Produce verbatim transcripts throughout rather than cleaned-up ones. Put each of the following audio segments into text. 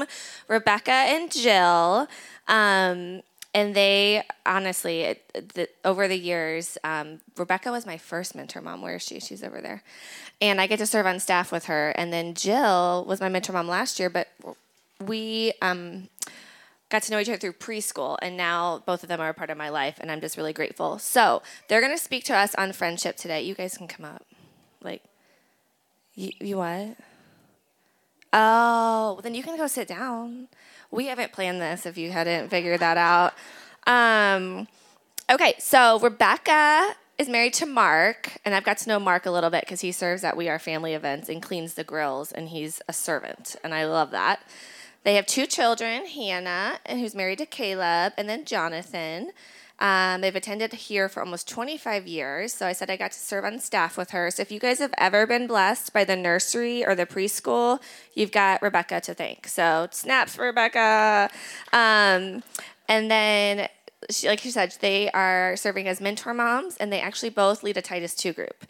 Rebecca and Jill. Um, and they, honestly, it, the, over the years, um, Rebecca was my first mentor mom. Where is she? She's over there. And I get to serve on staff with her. And then Jill was my mentor mom last year, but we um, got to know each other through preschool. And now both of them are a part of my life, and I'm just really grateful. So they're going to speak to us on friendship today. You guys can come up. Like, you, you what? Oh, well, then you can go sit down. We haven't planned this if you hadn't figured that out. Um, okay, so Rebecca is married to Mark, and I've got to know Mark a little bit because he serves at We Are Family events and cleans the grills, and he's a servant, and I love that. They have two children, Hannah, who's married to Caleb, and then Jonathan. Um, they've attended here for almost twenty-five years, so I said I got to serve on staff with her. So if you guys have ever been blessed by the nursery or the preschool, you've got Rebecca to thank. So snaps for Rebecca. Um, and then, she, like she said, they are serving as mentor moms, and they actually both lead a Titus two group.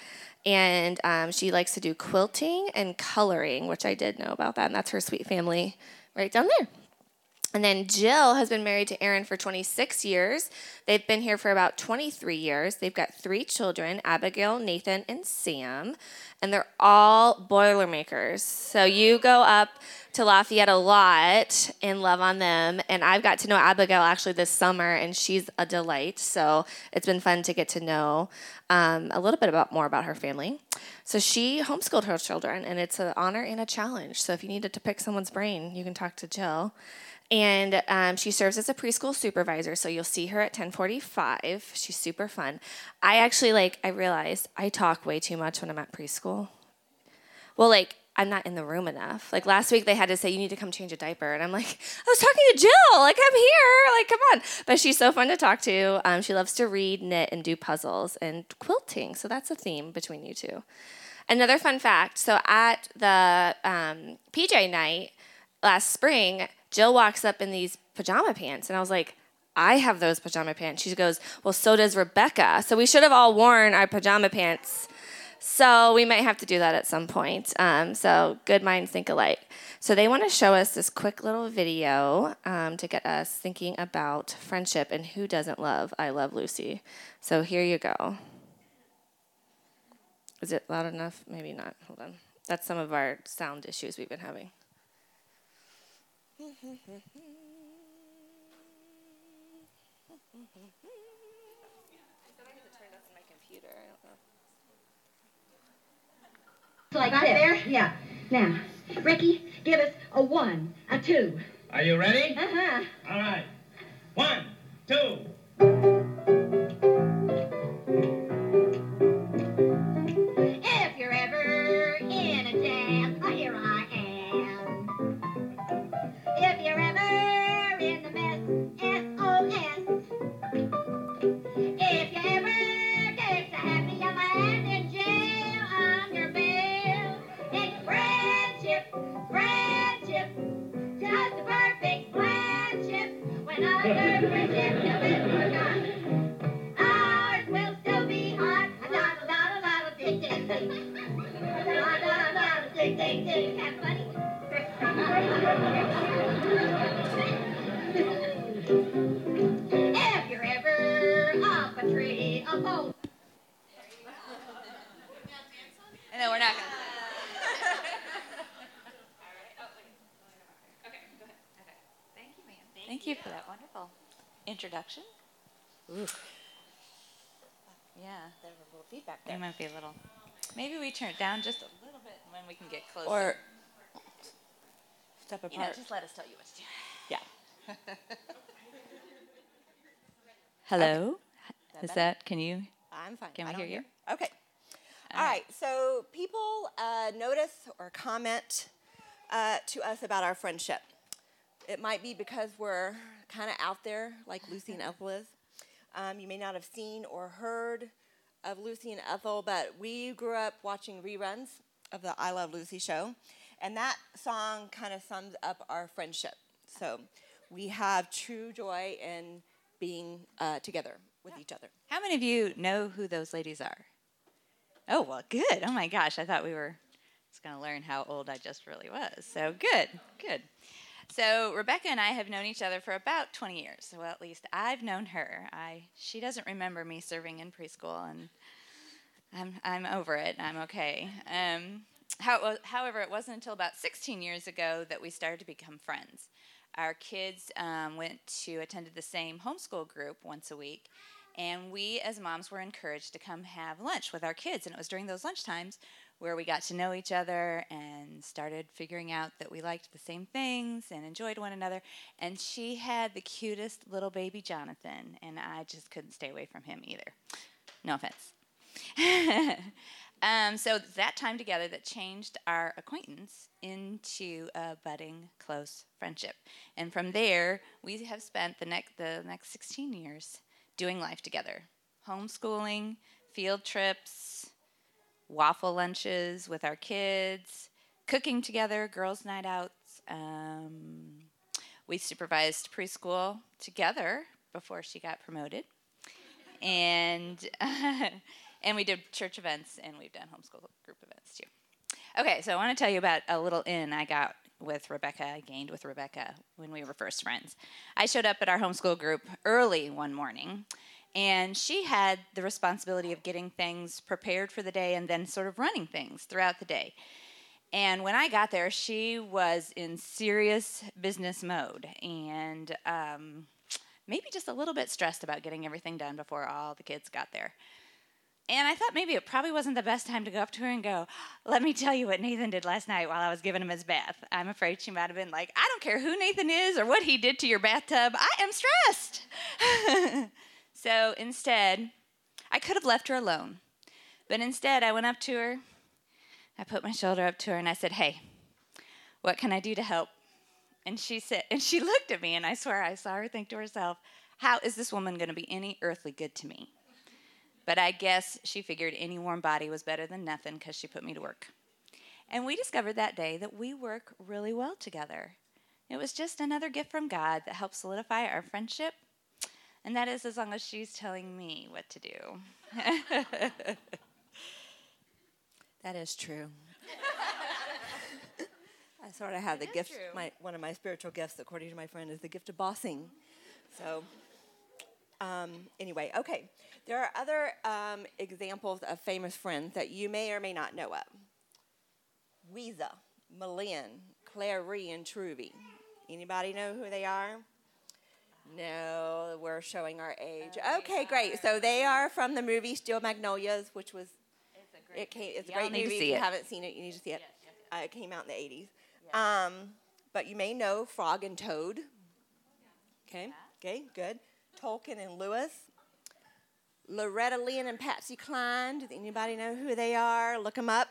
And um, she likes to do quilting and coloring, which I did know about that, and that's her sweet family right down there. And then Jill has been married to Aaron for twenty-six years. They've been here for about twenty-three years. They've got three children, Abigail, Nathan, and Sam. And they're all Boilermakers. So you go up to Lafayette a lot and love on them. And I've got to know Abigail actually this summer, and she's a delight. So it's been fun to get to know um, a little bit about more about her family. So she homeschooled her children, and it's an honor and a challenge. So if you needed to pick someone's brain, you can talk to Jill. And um, she serves as a preschool supervisor, so you'll see her at ten forty-five. She's super fun. I actually, like, I realized I talk way too much when I'm at preschool. Well, like, I'm not in the room enough. Like, last week they had to say, you need to come change a diaper. And I'm like, I was talking to Jill. Like, I'm here. Like, come on. But she's so fun to talk to. Um, she loves to read, knit, and do puzzles and quilting. So that's a theme between you two. Another fun fact. So at the um, P J night last spring, Jill walks up in these pajama pants, and I was like, I have those pajama pants. She goes, well, so does Rebecca. So we should have all worn our pajama pants. So we might have to do that at some point. Um, so good minds think alike. So they want to show us this quick little video um, to get us thinking about friendship and who doesn't love I Love Lucy. So here you go. Is it loud enough? Maybe not. Hold on. That's some of our sound issues we've been having. I thought I had to turn this on my computer. I don't know. Like right there? Yeah. Now, Ricky, give us a one, a two. Are you ready? Uh-huh. All right. One, two. If you're ever in a jam, oh, here I am. If you're ever in the mess, S O S. If you ever get so happy you land in jail on your bail, it's friendship, friendship, just a perfect friendship. When other friendships have been forgotten, ours will still be hot. A da da da da da tick tick tick. A da da da tick tick tick. Have funny. If you're ever up a tree, a pole. No, we're not going to. Thank you, ma'am. Thank, Thank you. you for that wonderful introduction. Ooh. Yeah, there was a little feedback there. There might be a little. Maybe we turn it down just a little bit when we can get closer. Or step apart. You know, just let us tell you what to do. Yeah. Hello. Okay. Is that, can you? I'm fine. Can we I hear don't you? Okay. All All right. right. So people uh, notice or comment uh, to us about our friendship. It might be because we're kind of out there, like Lucy and Ethel is. Um, you may not have seen or heard of Lucy and Ethel, but we grew up watching reruns of the I Love Lucy show, and that song kind of sums up our friendship. So we have true joy in being uh, together with Yeah. each other. How many of you know who those ladies are? Oh, well, good. Oh, my gosh. I thought we were just going to learn how old I just really was. So good, good. So Rebecca and I have known each other for about twenty years. Well, at least I've known her. I she doesn't remember me serving in preschool, and I'm I'm over it. I'm okay. Um, how, however, it wasn't until about sixteen years ago that we started to become friends. Our kids um, went to attended the same homeschool group once a week, and we as moms were encouraged to come have lunch with our kids. And it was during those lunch times where we got to know each other and started figuring out that we liked the same things and enjoyed one another. And she had the cutest little baby Jonathan, and I just couldn't stay away from him either. No offense. um, so that time together that changed our acquaintance into a budding close friendship. And from there, we have spent the next the next sixteen years doing life together. Homeschooling, field trips, waffle lunches with our kids, cooking together, girls' night outs. Um, we supervised preschool together before she got promoted. And and we did church events, and we've done homeschool group events too. Okay, so I want to tell you about a little in I got with Rebecca, I gained with Rebecca when we were first friends. I showed up at our homeschool group early one morning, and she had the responsibility of getting things prepared for the day and then sort of running things throughout the day. And when I got there, she was in serious business mode and um, maybe just a little bit stressed about getting everything done before all the kids got there. And I thought maybe it probably wasn't the best time to go up to her and go, let me tell you what Nathan did last night while I was giving him his bath. I'm afraid she might have been like, I don't care who Nathan is or what he did to your bathtub. I am stressed. So instead, I could have left her alone. But instead, I went up to her. I put my shoulder up to her, and I said, hey, what can I do to help? And she said, and she looked at me, and I swear I saw her think to herself, how is this woman going to be any earthly good to me? But I guess she figured any warm body was better than nothing because she put me to work. And we discovered that day that we work really well together. It was just another gift from God that helped solidify our friendship. And that is as long as she's telling me what to do. That is true. I sort of have the gift, my, one of my spiritual gifts, according to my friend, is the gift of bossing. So, um, anyway, okay. There are other um, examples of famous friends that you may or may not know of. Weeza, Malin, Clary, and Truvy. Anybody know who they are? No, we're showing our age. Okay, great. So they are from the movie Steel Magnolias, which was It's a great it came. It's a Y'all great need to movie. see If you it. haven't seen it, you need to see it. Yes, yes, yes. Uh, it came out in the eighties. Um, but you may know Frog and Toad. Okay, okay, good. Tolkien and Lewis. Loretta Lynn and Patsy Cline. Does anybody know who they are? Look them up.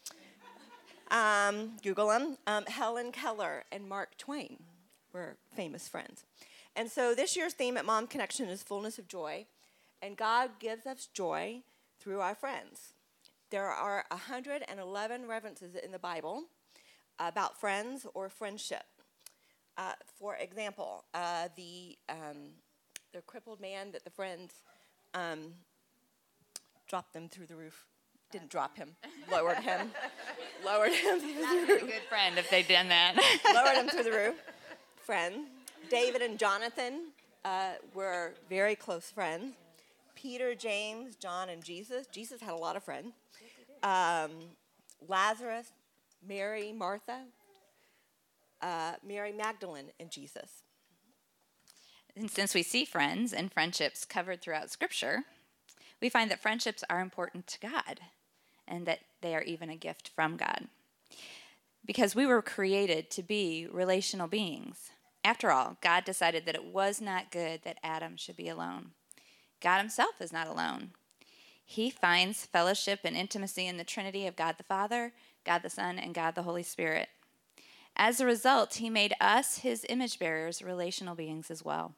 Um, Google them. Um, Helen Keller and Mark Twain were famous friends. And so this year's theme at Mom Connection is fullness of joy. And God gives us joy through our friends. There are one hundred eleven references in the Bible about friends or friendship. Uh, for example, uh, the um, the crippled man that the friends um, dropped them through the roof. Didn't drop him, lowered him, lowered him through the roof. Good friend if they'd done that. Lowered him through the roof. Friend. David and Jonathan uh, were very close friends. Peter, James, John, and Jesus. Jesus had a lot of friends. Um, Lazarus, Mary, Martha, uh, Mary Magdalene, and Jesus. And since we see friends and friendships covered throughout Scripture, we find that friendships are important to God and that they are even a gift from God. Because we were created to be relational beings. After all, God decided that it was not good that Adam should be alone. God himself is not alone. He finds fellowship and intimacy in the Trinity of God the Father, God the Son, and God the Holy Spirit. As a result, he made us, his image bearers, relational beings as well.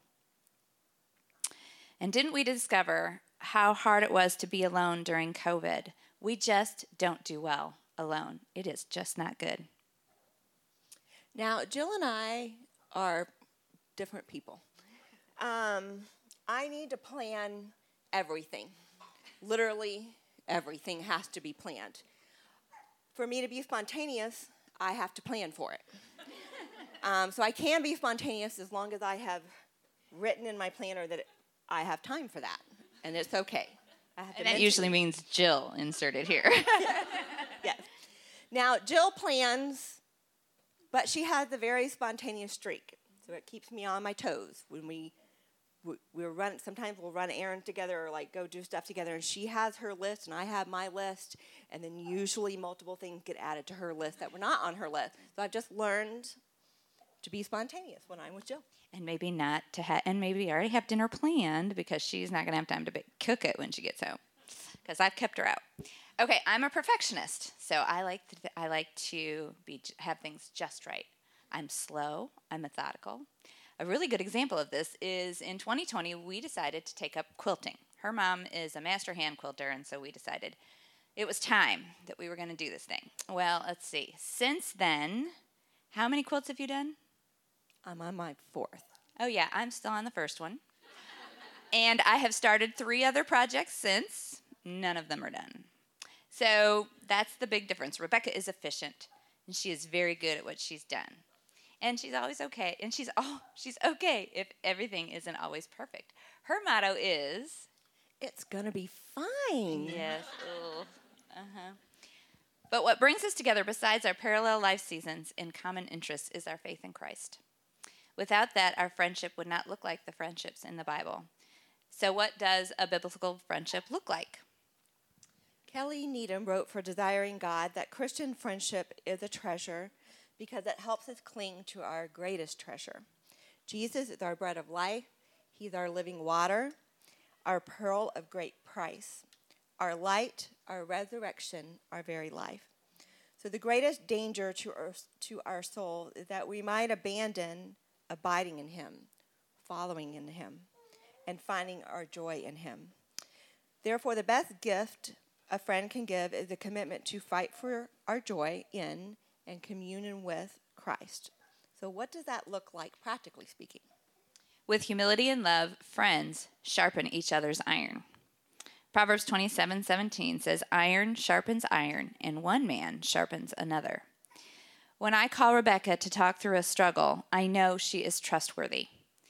And didn't we discover how hard it was to be alone during COVID? We just don't do well alone. It is just not good. Now, Jill and I are different people. Um, I need to plan everything. Literally, everything has to be planned. For me to be spontaneous, I have to plan for it. Um, so I can be spontaneous as long as I have written in my planner that I have time for that, and it's okay. I have to And that mention usually it. means Jill inserted here. Yes. Now, Jill plans, but she has a very spontaneous streak, so it keeps me on my toes. When we we we're run, sometimes we'll run errands together or like go do stuff together, and she has her list and I have my list, and then usually multiple things get added to her list that were not on her list. So I've just learned to be spontaneous when I'm with Jill. And maybe not to have, and maybe already have dinner planned because she's not going to have time to ba- cook it when she gets home. Because I've kept her out. Okay, I'm a perfectionist, so I like to, I like to be have things just right. I'm slow. I'm methodical. A really good example of this is in twenty twenty, we decided to take up quilting. Her mom is a master hand quilter, and so we decided it was time that we were going to do this thing. Well, let's see. Since then, how many quilts have you done? I'm on my fourth. Oh, yeah, I'm still on the first one. And I have started three other projects since. None of them are done. So that's the big difference. Rebecca is efficient, and she is very good at what she's done. And she's always okay. And she's oh, she's okay if everything isn't always perfect. Her motto is, It's going to be fine. yes, ugh, uh-huh. But what brings us together besides our parallel life seasons and common interests is our faith in Christ. Without that, our friendship would not look like the friendships in the Bible. So what does a biblical friendship look like? Kelly Needham wrote for Desiring God that Christian friendship is a treasure because it helps us cling to our greatest treasure. Jesus is our bread of life. He's our living water, our pearl of great price, our light, our resurrection, our very life. So the greatest danger to our, to our soul is that we might abandon abiding in him, following in him, and finding our joy in him. Therefore, the best gift a friend can give is a commitment to fight for our joy in and communion with Christ. So what does that look like, practically speaking? With humility and love, friends sharpen each other's iron. Proverbs twenty-seven seventeen says, iron sharpens iron, and one man sharpens another. When I call Rebecca to talk through a struggle, I know she is trustworthy.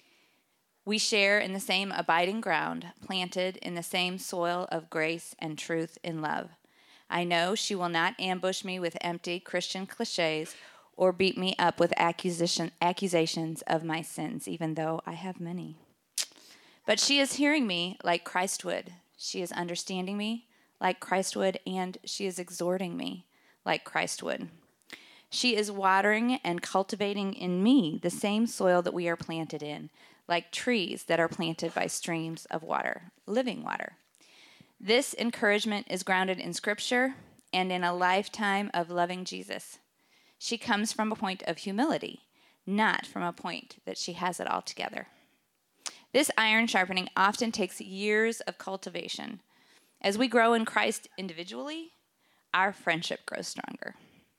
We share in the same abiding ground, planted in the same soil of grace and truth and love. I know she will not ambush me with empty Christian cliches or beat me up with accusation, accusations of my sins, even though I have many. But she is hearing me like Christ would. She is understanding me like Christ would, and she is exhorting me like Christ would. She is watering and cultivating in me the same soil that we are planted in, like trees that are planted by streams of water, living water. This encouragement is grounded in Scripture and in a lifetime of loving Jesus. She comes from a point of humility, not from a point that she has it all together. This iron sharpening often takes years of cultivation. As we grow in Christ individually, our friendship grows stronger.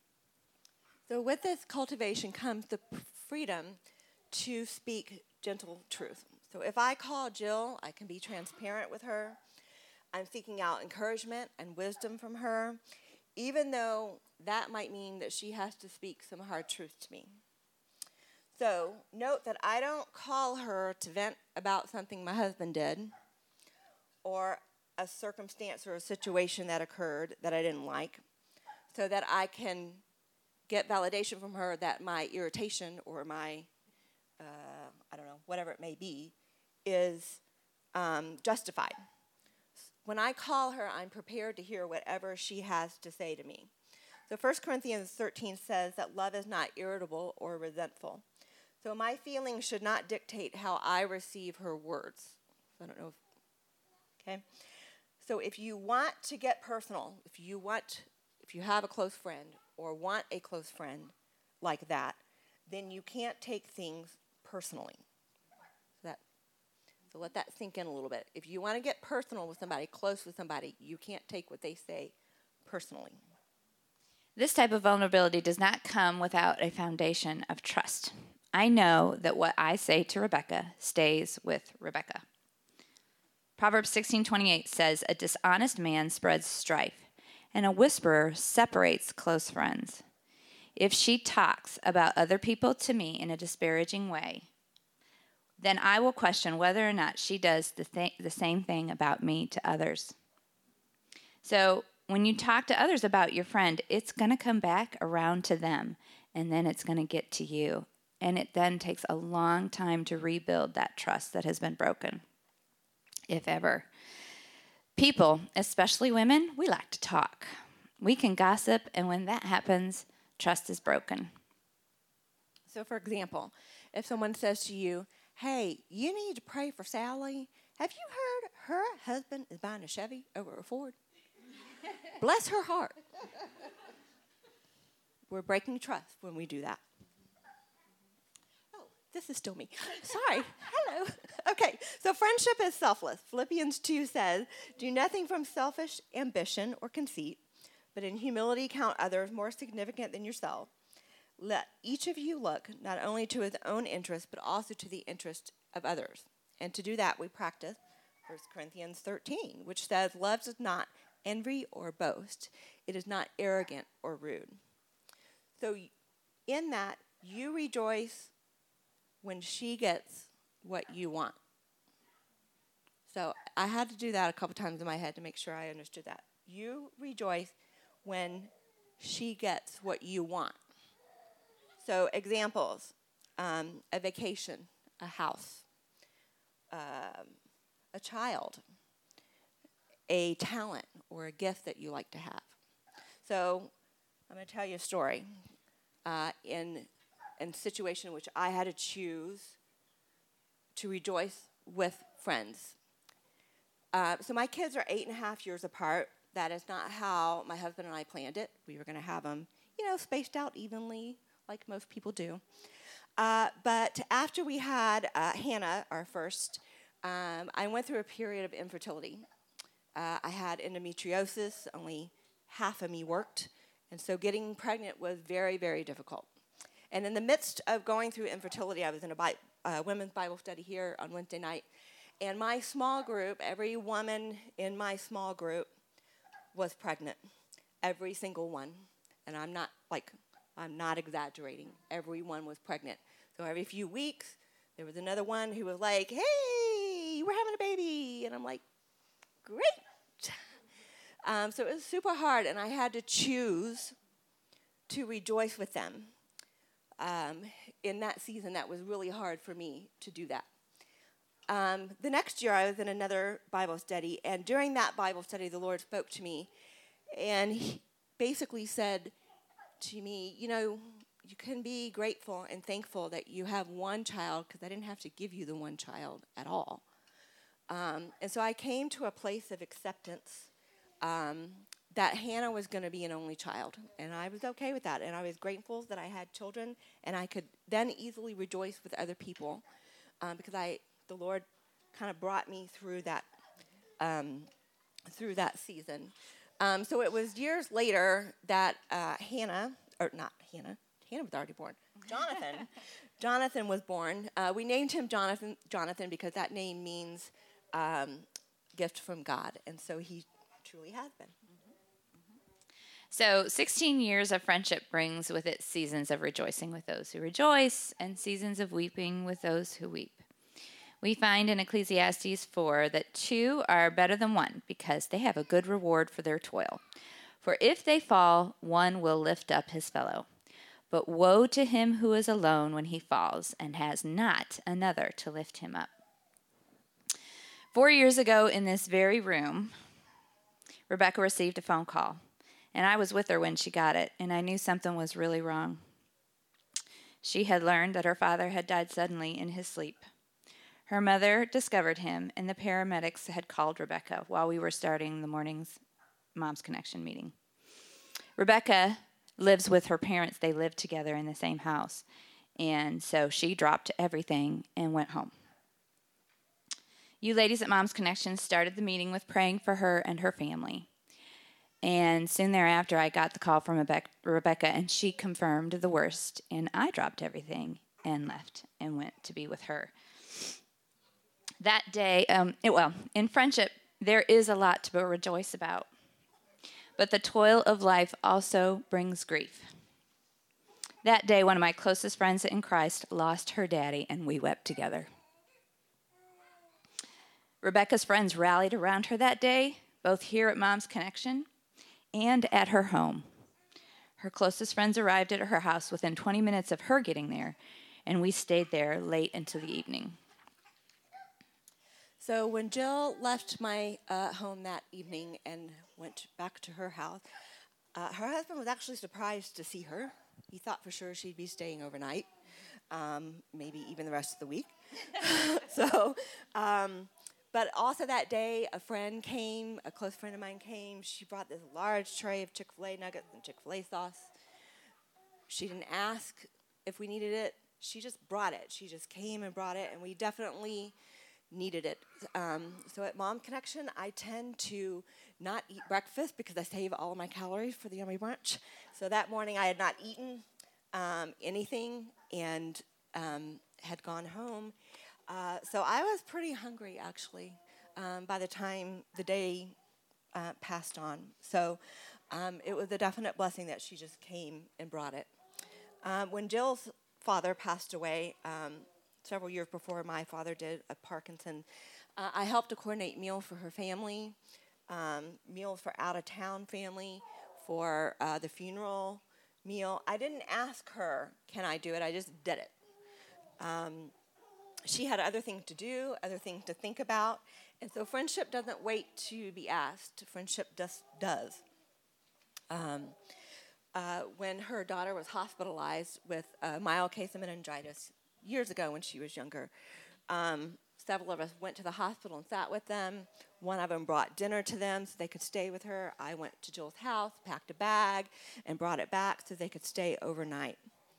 So with this cultivation comes the freedom to speak gentle truth. So if I call Jill, I can be transparent with her. I'm seeking out encouragement and wisdom from her, even though that might mean that she has to speak some hard truth to me. So note that I don't call her to vent about something my husband did or a circumstance or a situation that occurred that I didn't like, so that I can get validation from her that my irritation or my, uh, I don't know, whatever it may be, is um, justified. When I call her, I'm prepared to hear whatever she has to say to me. So First Corinthians thirteen says that love is not irritable or resentful. So my feelings should not dictate how I receive her words. I don't know if, okay? So if you want to get personal, if you want, if you have a close friend or want a close friend like that, then you can't take things personally. So that, so let that sink in a little bit. If you want to get personal with somebody, close with somebody, you can't take what they say personally. This type of vulnerability does not come without a foundation of trust. I know that what I say to Rebecca stays with Rebecca. Proverbs sixteen twenty-eight says, a dishonest man spreads strife, and a whisperer separates close friends. If she talks about other people to me in a disparaging way, then I will question whether or not she does the, th- the same thing about me to others. So when you talk to others about your friend, it's going to come back around to them, and then it's going to get to you. And it then takes a long time to rebuild that trust that has been broken, if ever. People, especially women, we like to talk. We can gossip, and when that happens, trust is broken. So, for example, if someone says to you, hey, you need to pray for Sally. Have you heard her husband is buying a Chevy over a Ford? Bless her heart. We're breaking trust when we do that. Oh, this is still me. Sorry. Hello. Okay, so friendship is selfless. Philippians two says, do nothing from selfish ambition or conceit, but in humility count others more significant than yourself. Let each of you look not only to his own interest, but also to the interest of others. And to do that, we practice First Corinthians thirteen, which says, love does not envy or boast. It is not arrogant or rude. So in that, you rejoice when she gets what you want. So I had to do that a couple times in my head to make sure I understood that. You rejoice when she gets what you want. So examples, um, a vacation, a house, um, a child, a talent or a gift that you like to have. So I'm going to tell you a story uh, in in a situation in which I had to choose to rejoice with friends. Uh, so my kids are eight and a half years apart. That is not how my husband and I planned it. We were going to have them, you know, spaced out evenly, like most people do. Uh, but after we had uh, Hannah, our first, um, I went through a period of infertility. Uh, I had endometriosis. Only half of me worked. And so getting pregnant was very, very difficult. And in the midst of going through infertility, I was in a Bi- uh, women's Bible study here on Wednesday night. And my small group, every woman in my small group was pregnant. Every single one. And I'm not, like, I'm not exaggerating. Everyone was pregnant. So every few weeks, there was another one who was like, hey, we're having a baby. And I'm like, great. Um, so it was super hard, and I had to choose to rejoice with them. Um, in that season, that was really hard for me to do that. Um, the next year, I was in another Bible study, and during that Bible study, the Lord spoke to me, and he basically said to me, you know, you can be grateful and thankful that you have one child, because I didn't have to give you the one child at all. Um, and so I came to a place of acceptance um, that Hannah was going to be an only child, and I was okay with that, and I was grateful that I had children, and I could then easily rejoice with other people um, because I, the Lord kind of brought me through that, um, through that season. Um, so it was years later that uh, Hannah, or not Hannah, Hannah was already born. Jonathan, Jonathan was born. Uh, we named him Jonathan, Jonathan because that name means um, gift from God, and so he truly has been. So sixteen years of friendship brings with it seasons of rejoicing with those who rejoice and seasons of weeping with those who weep. We find in Ecclesiastes four that two are better than one because they have a good reward for their toil. For if they fall, one will lift up his fellow. But woe to him who is alone when he falls and has not another to lift him up. Four years ago in this very room, Rebecca received a phone call. And I was with her when she got it, and I knew something was really wrong. She had learned that her father had died suddenly in his sleep. Her mother discovered him, and the paramedics had called Rebecca while we were starting the morning's Mom's Connection meeting. Rebecca lives with her parents. They live together in the same house. And so she dropped everything and went home. You ladies at Mom's Connection started the meeting with praying for her and her family. And soon thereafter, I got the call from Rebecca, and she confirmed the worst. And I dropped everything and left and went to be with her. That day, um, it, well, in friendship, there is a lot to rejoice about. But the toil of life also brings grief. That day, one of my closest friends in Christ lost her daddy, and we wept together. Rebecca's friends rallied around her that day, both here at Mom's Connection and at her home. Her closest friends arrived at her house within twenty minutes of her getting there, and we stayed there late into the evening. So when Jill left my uh, home that evening and went back to her house, uh, her husband was actually surprised to see her. He thought for sure she'd be staying overnight, um, maybe even the rest of the week. so, um, but also that day, a friend came, a close friend of mine came. She brought this large tray of Chick-fil-A nuggets and Chick-fil-A sauce. She didn't ask if we needed it. She just brought it. She just came and brought it, and we definitely needed it. Um, so at Mom Connection, I tend to not eat breakfast because I save all of my calories for the yummy brunch. So that morning I had not eaten um, anything and um, had gone home. Uh, so I was pretty hungry, actually, um, by the time the day uh, passed on. So um, it was a definite blessing that she just came and brought it. Um, when Jill's father passed away, um, several years before my father did, of Parkinson, uh, I helped to coordinate meals for her family, um, meals for out-of-town family, for uh, the funeral meal. I didn't ask her, can I do it? I just did it. Um, she had other things to do, other things to think about, and so friendship doesn't wait to be asked. Friendship just does. Um, uh, when her daughter was hospitalized with a mild case of meningitis, years ago when she was younger, um, several of us went to the hospital and sat with them. One of them brought dinner to them so they could stay with her. I went to Jill's house, packed a bag, and brought it back so they could stay overnight.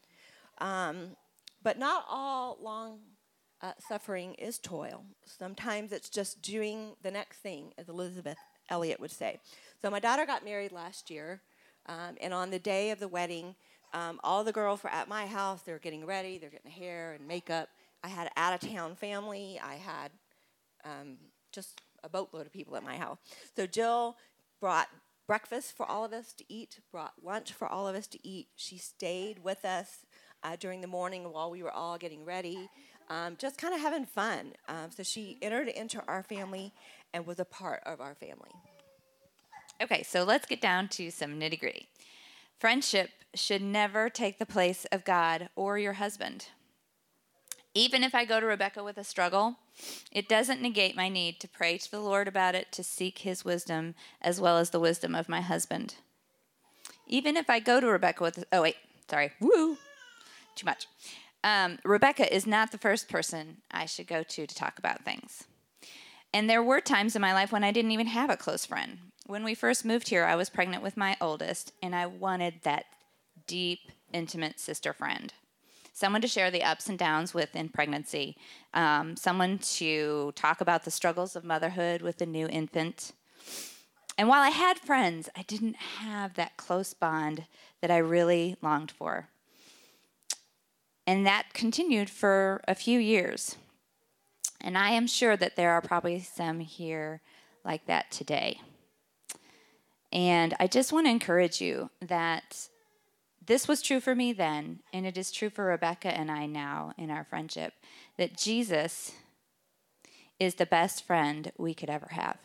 Um, but not all long uh, suffering is toil. Sometimes it's just doing the next thing, as Elizabeth Elliot would say. So my daughter got married last year, um, and on the day of the wedding, Um, all the girls were at my house. They were getting ready. They were getting hair and makeup. I had an out-of-town family. I had um, just a boatload of people at my house. So Jill brought breakfast for all of us to eat, brought lunch for all of us to eat. She stayed with us uh, during the morning while we were all getting ready, um, just kind of having fun. Um, so she entered into our family and was a part of our family. Okay, so let's get down to some nitty-gritty. Friendship should never take the place of God or your husband. Even if I go to Rebecca with a struggle, it doesn't negate my need to pray to the Lord about it, to seek his wisdom, as well as the wisdom of my husband. Even if I go to Rebecca with, a, oh wait, sorry, woo, too much. Um, Rebecca is not the first person I should go to to talk about things. And there were times in my life when I didn't even have a close friend. When we first moved here, I was pregnant with my oldest, and I wanted that deep, intimate sister friend. Someone to share the ups and downs with in pregnancy. Um, someone to talk about the struggles of motherhood with a new infant. And while I had friends, I didn't have that close bond that I really longed for. And that continued for a few years. And I am sure that there are probably some here like that today. And I just want to encourage you that this was true for me then, and it is true for Rebecca and I now in our friendship, that Jesus is the best friend we could ever have.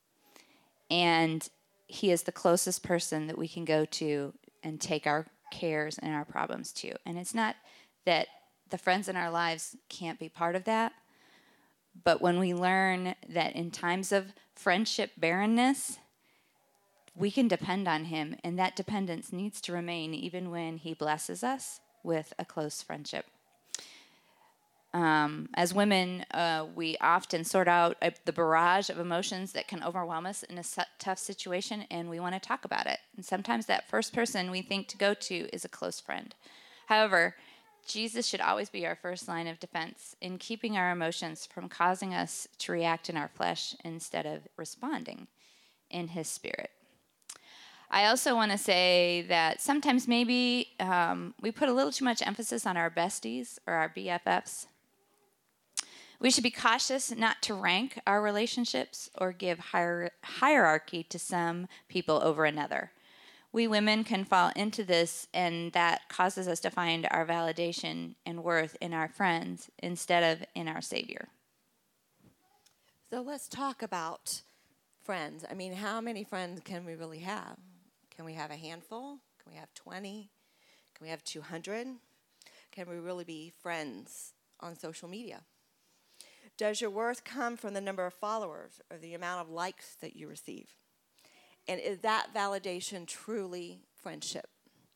And he is the closest person that we can go to and take our cares and our problems to. And it's not that the friends in our lives can't be part of that, but when we learn that in times of friendship barrenness, we can depend on him, and that dependence needs to remain even when he blesses us with a close friendship. Um, as women, uh, we often sort out a, the barrage of emotions that can overwhelm us in a su- tough situation, and we want to talk about it. And sometimes that first person we think to go to is a close friend. However, Jesus should always be our first line of defense in keeping our emotions from causing us to react in our flesh instead of responding in his spirit. I also want to say that sometimes maybe um, we put a little too much emphasis on our besties or our B F Fs. We should be cautious not to rank our relationships or give hier- hierarchy to some people over another. We women can fall into this, and that causes us to find our validation and worth in our friends instead of in our Savior. So let's talk about friends. I mean, how many friends can we really have? Can we have a handful? Can we have twenty? Can we have two hundred? Can we really be friends on social media? Does your worth come from the number of followers or the amount of likes that you receive? And is that validation truly friendship?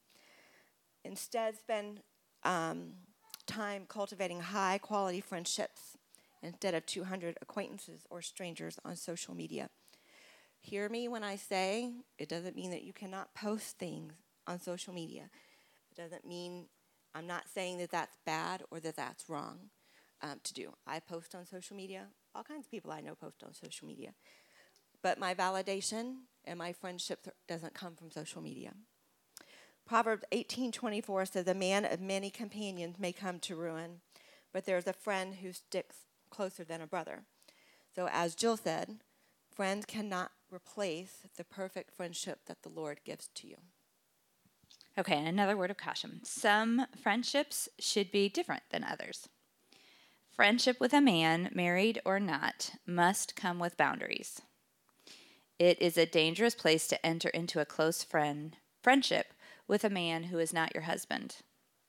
Instead, spend um, time cultivating high-quality friendships instead of two hundred acquaintances or strangers on social media. Hear me when I say it doesn't mean that you cannot post things on social media. It doesn't mean, I'm not saying that that's bad or that that's wrong um, to do. I post on social media. All kinds of people I know post on social media. But my validation and my friendship th- doesn't come from social media. Proverbs eighteen twenty-four says, a man of many companions may come to ruin, but there's a friend who sticks closer than a brother. So as Jill said, friends cannot replace the perfect friendship that the Lord gives to you. Okay, and another word of caution. Some friendships should be different than others. Friendship with a man, married or not, must come with boundaries. It is a dangerous place to enter into a close friend friendship with a man who is not your husband.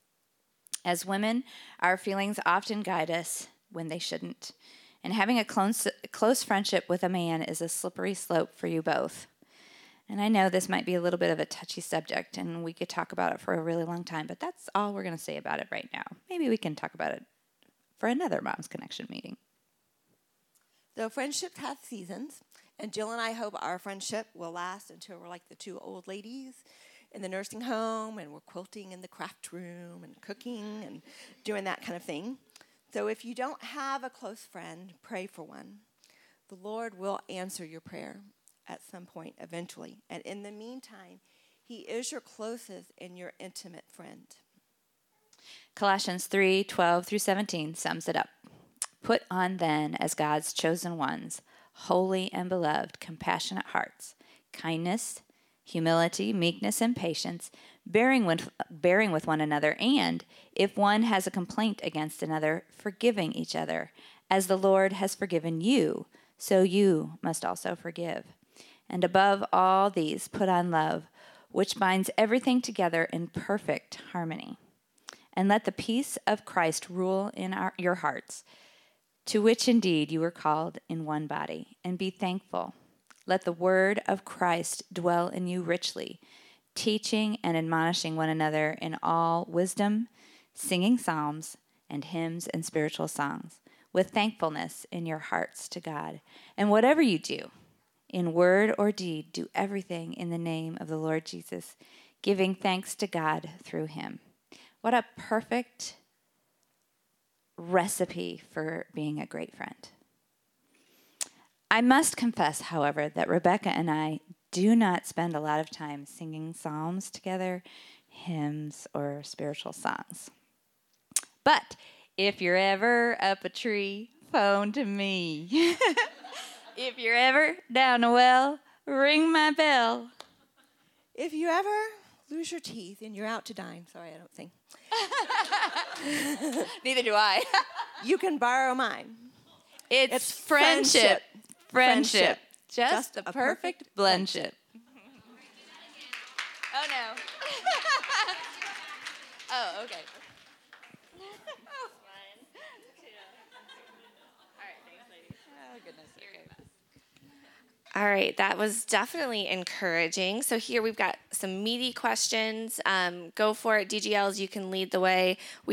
As women, our feelings often guide us when they shouldn't. And having a close, close friendship with a man is a slippery slope for you both. And I know this might be a little bit of a touchy subject, and we could talk about it for a really long time, but that's all we're going to say about it right now. Maybe we can talk about it for another Mom's Connection meeting. So friendships have seasons, and Jill and I hope our friendship will last until we're like the two old ladies in the nursing home, and we're quilting in the craft room and cooking and doing that kind of thing. So if you don't have a close friend, pray for one. The Lord will answer your prayer at some point eventually. And in the meantime, he is your closest and your intimate friend. Colossians three twelve through seventeen sums it up. Put on then as God's chosen ones, holy and beloved, compassionate hearts, kindness, humility, meekness, and patience, bearing with, bearing with one another, and, if one has a complaint against another, forgiving each other. As the Lord has forgiven you, so you must also forgive. And above all these, put on love, which binds everything together in perfect harmony. And let the peace of Christ rule in our, your hearts, to which indeed you were called in one body, and be thankful. Let the word of Christ dwell in you richly, teaching and admonishing one another in all wisdom, singing psalms and hymns and spiritual songs, with thankfulness in your hearts to God. And whatever you do, in word or deed, do everything in the name of the Lord Jesus, giving thanks to God through him. What a perfect recipe for being a great friend. I must confess, however, that Rebecca and I do not spend a lot of time singing psalms together, hymns, or spiritual songs. But if you're ever up a tree, phone to me. If you're ever down a well, ring my bell. If you ever lose your teeth and you're out to dine, sorry, I don't sing. Neither do I. You can borrow mine. It's, It's friendship. friendship. Friendship. Friendship. Just, Just a a perfect perfect blendship. Oh, no. Oh, okay. Oh, goodness. Okay. All right, that was definitely encouraging. So here we've got some meaty questions. Um, go for it, D G Ls. You can lead the way. We